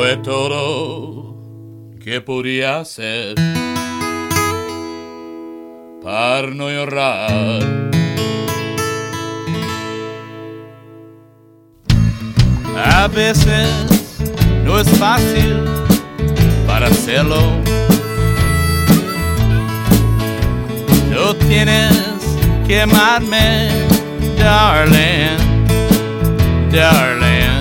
fue todo que podía hacer para no llorar. A veces no es fácil para hacerlo. No tienes que amarme, darling, darling.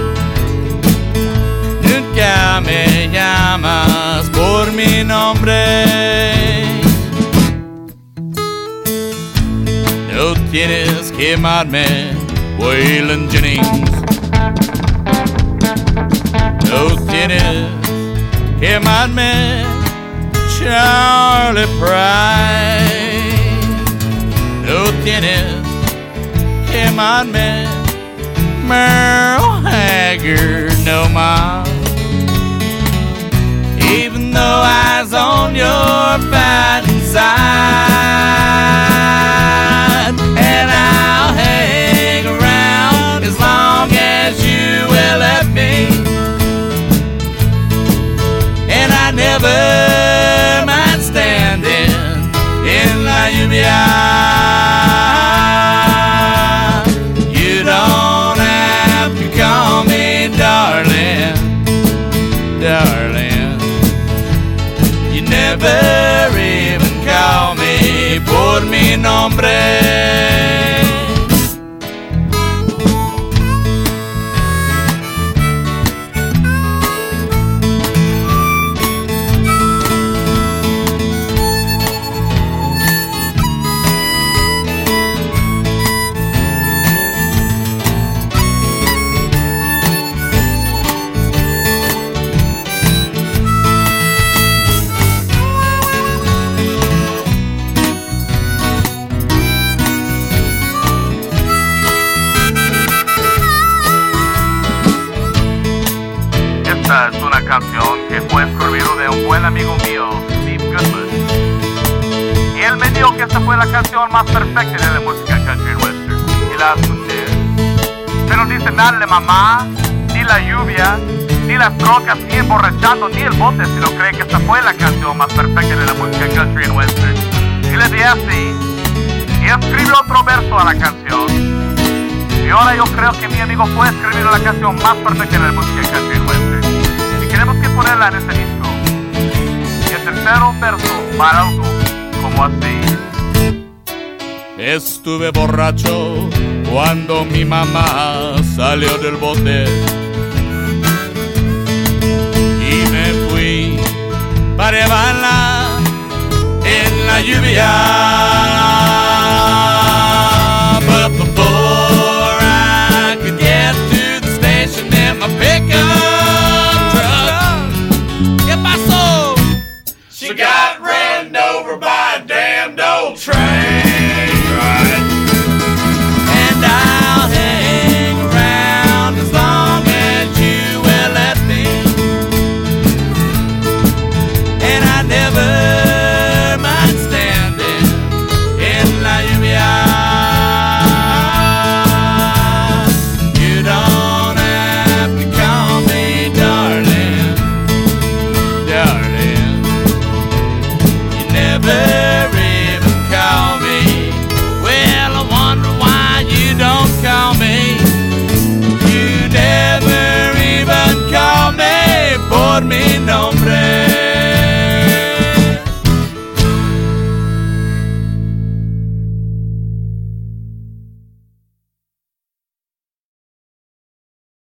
Nunca me llamas por mi nombre. No tienes que amarme, Waylon Jennings. No tienes que amarme, Charlie Pride. No tienes que amarme, Merle Haggard, no más. Even though I was on your fighting side, and I'll hang around as long as you will let me. And I never mind standing in la lluvia. You don't have to call me darling, darling. You never even call me por mi nombre. Esta es una canción que fue escrita de un buen amigo mío, Steve Goodman. Y él me dijo que esta fue la canción más perfecta de la música country western. Y la escuché. Pero dice nada de mamá, ni la lluvia, ni las trocas, ni emborrachando, ni el bote, sino cree que esta fue la canción más perfecta de la música country and western. Y le dije así, y escribió otro verso a la canción. Y ahora yo creo que mi amigo fue escribir la canción más perfecta de la música country and western. Y queremos que ponerla en este disco. Y el tercero verso va algo como así. Estuve borracho cuando mi mamá salió del bote y me fui para llevarla en la lluvia.